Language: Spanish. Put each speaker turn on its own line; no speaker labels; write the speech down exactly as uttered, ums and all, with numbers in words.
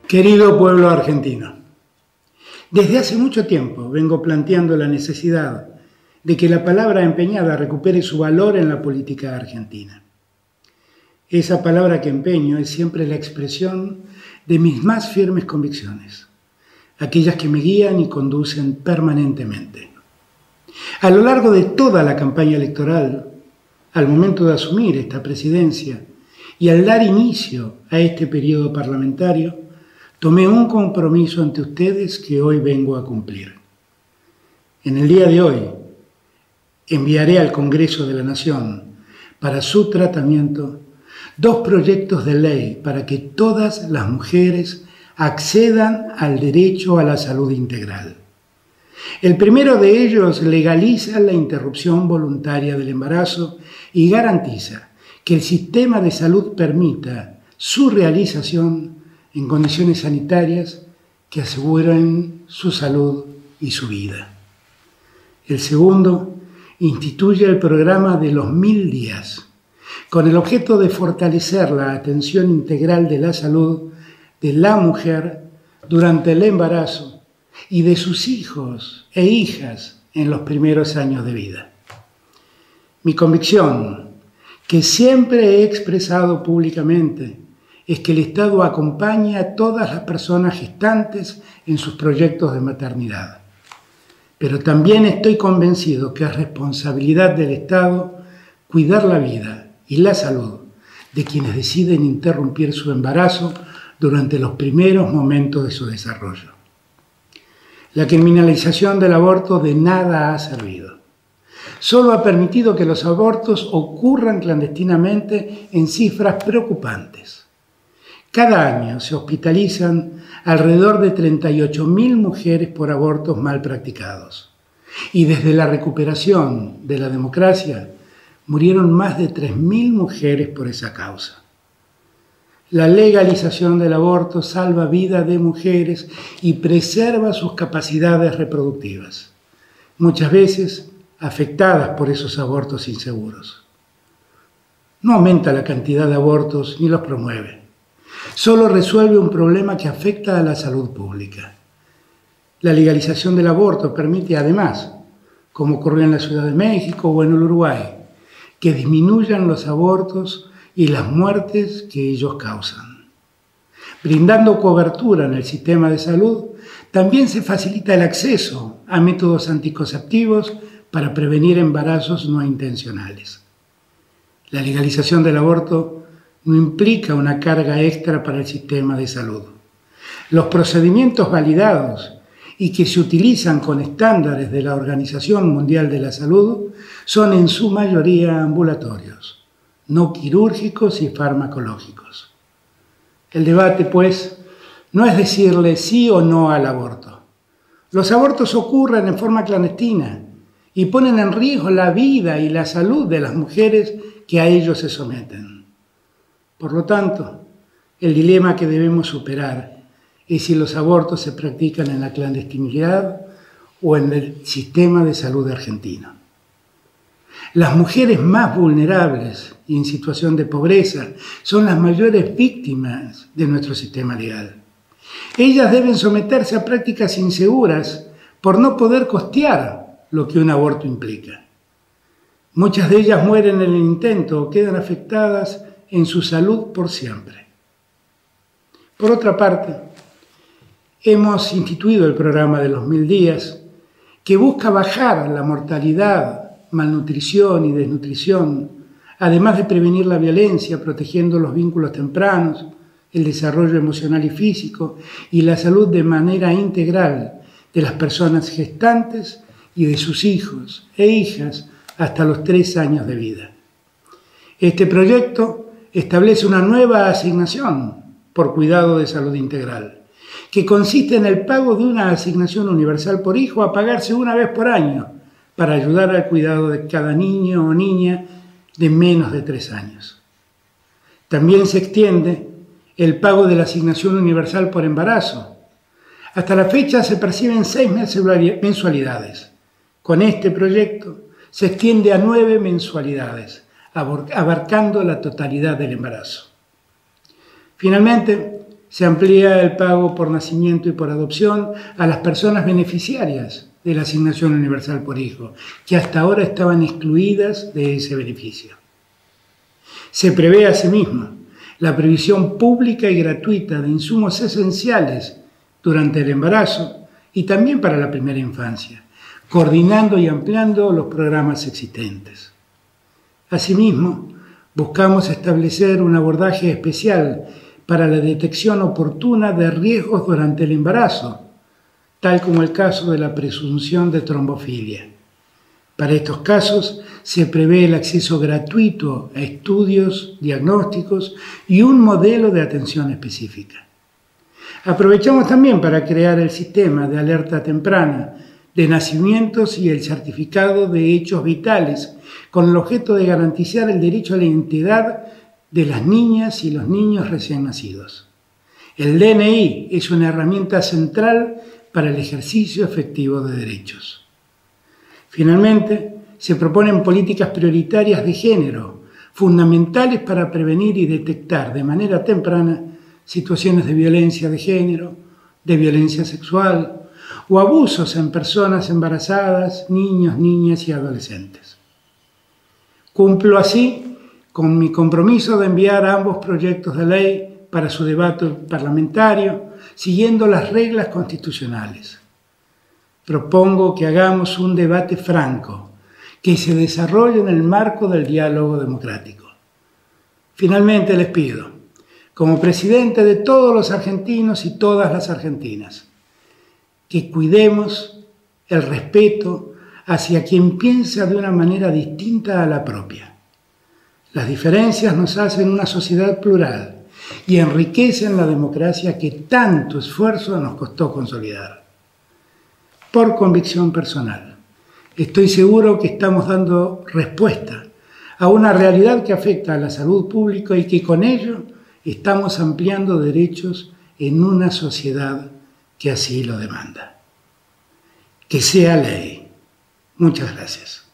Querido pueblo argentino, desde hace mucho tiempo vengo planteando la necesidad de que la palabra empeñada recupere su valor en la política argentina. Esa palabra que empeño es siempre la expresión de mis más firmes convicciones, aquellas que me guían y conducen permanentemente. A lo largo de toda la campaña electoral, al momento de asumir esta presidencia y al dar inicio a este periodo parlamentario, tomé un compromiso ante ustedes que hoy vengo a cumplir. En el día de hoy, enviaré al Congreso de la Nación para su tratamiento dos proyectos de ley para que todas las mujeres accedan al derecho a la salud integral. El primero de ellos legaliza la interrupción voluntaria del embarazo y garantiza que el sistema de salud permita su realización en condiciones sanitarias que aseguren su salud y su vida. El segundo instituye el programa de los mil días, con el objeto de fortalecer la atención integral de la salud de la mujer durante el embarazo y de sus hijos e hijas en los primeros años de vida. Mi convicción, que siempre he expresado públicamente, es que el Estado acompaña a todas las personas gestantes en sus proyectos de maternidad. Pero también estoy convencido que es responsabilidad del Estado cuidar la vida y la salud de quienes deciden interrumpir su embarazo durante los primeros momentos de su desarrollo. La criminalización del aborto de nada ha servido. Solo ha permitido que los abortos ocurran clandestinamente en cifras preocupantes. Cada año se hospitalizan alrededor de treinta y ocho mil mujeres por abortos mal practicados. Y desde la recuperación de la democracia, murieron más de tres mil mujeres por esa causa. La legalización del aborto salva vidas de mujeres y preserva sus capacidades reproductivas, muchas veces afectadas por esos abortos inseguros. No aumenta la cantidad de abortos ni los promueve. Solo resuelve un problema que afecta a la salud pública. La legalización del aborto permite además, como ocurrió en la Ciudad de México o en el Uruguay, que disminuyan los abortos y las muertes que ellos causan. Brindando cobertura en el sistema de salud, también se facilita el acceso a métodos anticonceptivos para prevenir embarazos no intencionales. La legalización del aborto no implica una carga extra para el sistema de salud. Los procedimientos validados y que se utilizan con estándares de la Organización Mundial de la Salud son en su mayoría ambulatorios, no quirúrgicos y farmacológicos. El debate, pues, no es decirle sí o no al aborto. Los abortos ocurren en forma clandestina y ponen en riesgo la vida y la salud de las mujeres que a ellos se someten. Por lo tanto, el dilema que debemos superar es si los abortos se practican en la clandestinidad o en el sistema de salud argentino. Las mujeres más vulnerables y en situación de pobreza son las mayores víctimas de nuestro sistema legal. Ellas deben someterse a prácticas inseguras por no poder costear lo que un aborto implica. Muchas de ellas mueren en el intento o quedan afectadas en su salud por siempre. Por otra parte, hemos instituido el programa de los mil días que busca bajar la mortalidad, malnutrición y desnutrición, además de prevenir la violencia, protegiendo los vínculos tempranos, el desarrollo emocional y físico y la salud de manera integral de las personas gestantes y de sus hijos e hijas hasta los tres años de vida. Este proyecto establece una nueva asignación por cuidado de salud integral, que consiste en el pago de una asignación universal por hijo a pagarse una vez por año para ayudar al cuidado de cada niño o niña de menos de tres años. También se extiende el pago de la asignación universal por embarazo. Hasta la fecha se perciben seis mensualidades. Con este proyecto se extiende a nueve mensualidades, abarcando la totalidad del embarazo. Finalmente, se amplía el pago por nacimiento y por adopción a las personas beneficiarias de la asignación universal por hijo, que hasta ahora estaban excluidas de ese beneficio. Se prevé asimismo la previsión pública y gratuita de insumos esenciales durante el embarazo y también para la primera infancia, coordinando y ampliando los programas existentes. Asimismo, buscamos establecer un abordaje especial para la detección oportuna de riesgos durante el embarazo, tal como el caso de la presunción de trombofilia. Para estos casos se prevé el acceso gratuito a estudios, diagnósticos y un modelo de atención específica. Aprovechamos también para crear el sistema de alerta temprana de nacimientos y el certificado de hechos vitales, con el objeto de garantizar el derecho a la identidad de las niñas y los niños recién nacidos. El D N I es una herramienta central para el ejercicio efectivo de derechos. Finalmente, se proponen políticas prioritarias de género, fundamentales para prevenir y detectar de manera temprana situaciones de violencia de género, de violencia sexual o abusos en personas embarazadas, niños, niñas y adolescentes. Cumplo así con mi compromiso de enviar ambos proyectos de ley para su debate parlamentario, siguiendo las reglas constitucionales. Propongo que hagamos un debate franco, que se desarrolle en el marco del diálogo democrático. Finalmente les pido, como presidente de todos los argentinos y todas las argentinas, que cuidemos el respeto hacia quien piensa de una manera distinta a la propia. Las diferencias nos hacen una sociedad plural y enriquecen la democracia que tanto esfuerzo nos costó consolidar. Por convicción personal, estoy seguro que estamos dando respuesta a una realidad que afecta a la salud pública y que con ello estamos ampliando derechos en una sociedad que así lo demanda. Que sea ley. Muchas gracias.